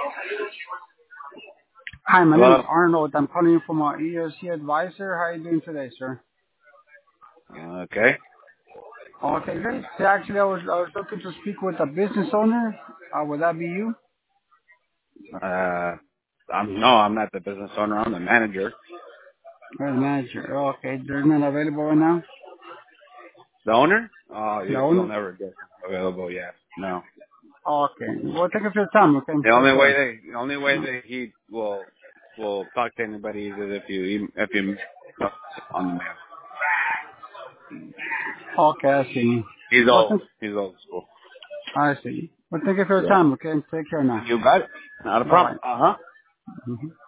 Hi, my name is Hello. Arnold. I'm calling you from our ERC advisor. How are you doing today, sir? Okay. Okay, great. So actually, I was looking to speak with a business owner. Would that be you? I'm not the business owner. I'm the manager. Or the manager? Okay, they're not available right now. The owner? The You'll owner? never get available yet. No. Okay. Well, thank you for your time. Okay, The take only way care. that he will talk to anybody is if you on the mail. Okay, I see. He's Well, old. He's old school. I see. Well, thank you for your Yeah. time. Okay, take care now. You got it. Not a Bye problem. bye. Uh huh.